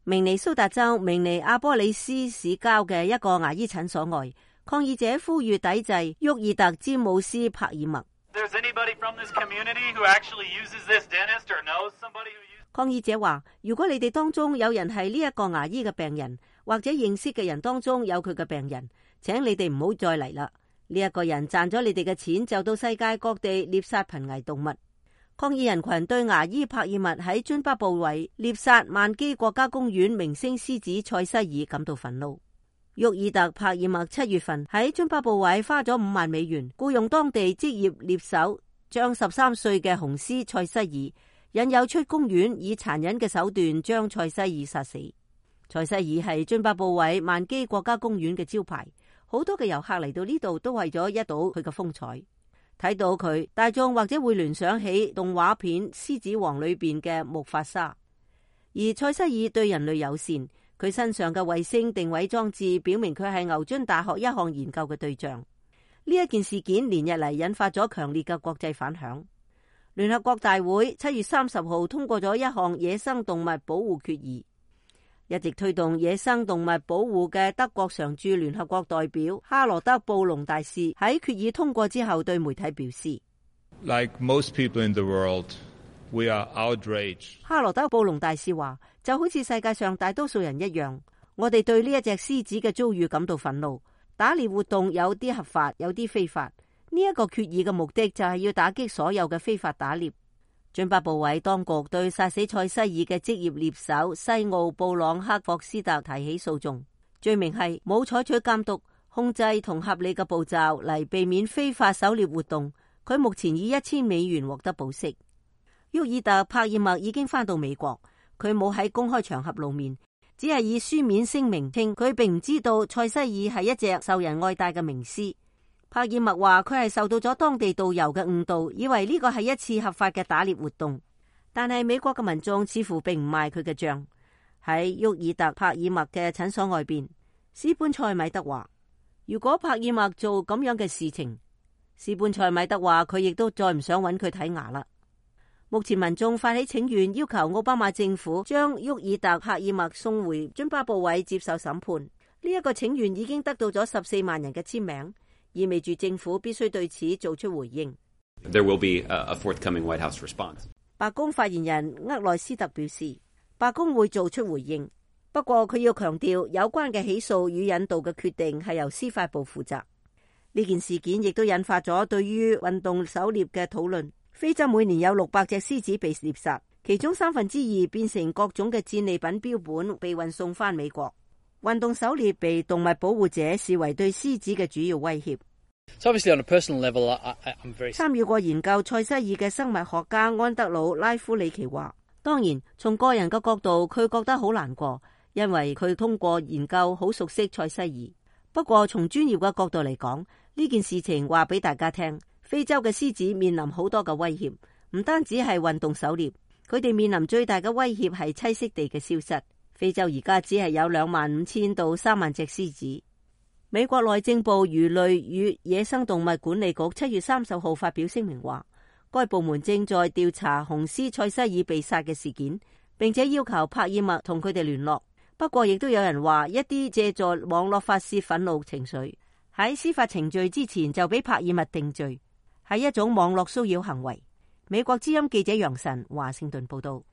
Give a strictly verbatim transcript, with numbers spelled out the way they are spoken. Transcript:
明尼蘇達州明尼阿波里斯市郊嘅一個牙醫診所外，抗議者呼籲抵制沃爾特詹姆斯帕爾默。抗議者話，如果你哋當中有人係呢一個牙醫嘅病人，或者認識嘅人當中有佢嘅病人，請你哋唔好再嚟啦。呢一個人賺咗你哋嘅錢，就到世界各地獵殺瀕危動物。抗議人群對牙醫帕爾默喺津巴布韋獵殺曼基國家公園明星獅子塞西爾感到憤怒。沃爾特帕爾默七月份喺津巴布韋花咗五萬美元僱用當地職業獵手，將十三歲嘅雄獅塞西爾引誘出公園，以殘忍嘅手段將塞西爾殺死。塞西爾係津巴布韋曼基國家公園嘅招牌，好多嘅遊客嚟到呢度都為咗一睹佢嘅風采。睇到佢，大眾或者會聯想起動畫片《獅子王》裏邊嘅木法沙。而塞西爾對人類友善，佢身上嘅衛星定位裝置表明佢係牛津大學一項研究嘅對象。呢一件事件連日嚟引發咗強烈嘅國際反響。聯合國大會七月三十號通過咗一項野生動物保護決議。一直推動野生動物保護嘅德國常駐聯合國代表哈羅德布隆大使喺決議通過之後對媒體表示 Like most people in the world, we are outraged. 哈羅德布隆大使話，就好似世界上大多數人一樣，我哋對呢一隻獅子嘅遭遇感到憤怒。打獵活動有啲合法，有啲非法。呢一個決議嘅目的就係要打擊所有嘅非法打獵。津巴布韋當局對殺死塞西爾嘅職業獵手西奧布朗克霍斯特提起訴訟，罪名係冇採取監督、控制同合理嘅步驟嚟避免非法狩獵活動。佢目前以一千美元獲得保釋。沃爾特帕爾默已經返到美國，佢冇喺公開場合露面，只係以書面聲明稱佢並唔知道塞西爾係一隻受人愛戴嘅名獅。帕爾默話佢係受到咗當地導遊嘅誤導，以為呢個係一次合法嘅打獵活動，但係美國嘅民眾似乎並唔賣佢嘅賬。喺沃爾特帕爾默嘅診所外邊，斯潘塞米德話，如果帕爾默做咁樣嘅事情，斯潘塞米德話佢亦都再唔想揾佢睇牙啦。目前民眾發起請願，要求奧巴馬政府將沃爾特帕爾默送回津巴布韋接受審判。呢、這、一個請願已經得到咗十四萬人嘅簽名，意味住政府必須對此做出回應。 There will be a forthcoming White House response. 白宮發言人厄內斯特表示，白宮會做出回應，不過佢要強調有關嘅起訴與引渡嘅決定係由司法部負責。呢件事件亦都引發咗對於運動狩獵嘅討論。非洲每年有六百隻獅子被獵殺，其中三分之二變成各種嘅戰利品標本，被運送返美國。運動狩獵被動物保護者視為對獅子嘅主要威脅。 So obviously on a personal level, I, I'm very... 參與過研究塞西爾嘅生物學家安德魯拉夫里奇話，當然從個人嘅角度，佢覺得好難過，因為佢通過研究好熟悉塞西爾。不過從專業嘅角度嚟講，呢件事情話俾大家聽，非洲嘅獅子面臨好多嘅威脅，唔單止係運動狩獵，佢哋面臨最大嘅威脅係棲息地嘅消失。非洲而家只係有兩萬五千到三萬隻獅子。美國內政部魚類與野生動物管理局七月三十號發表聲明話，該部門正在調查雄獅塞西爾被殺嘅事件，並且要求帕爾默同佢哋聯絡。不過亦都有人話，一啲借助網絡發洩憤怒情緒，喺司法程序之前就俾帕爾默定罪，係一種網絡騷擾行為。美國之音記者楊晨華盛頓報道。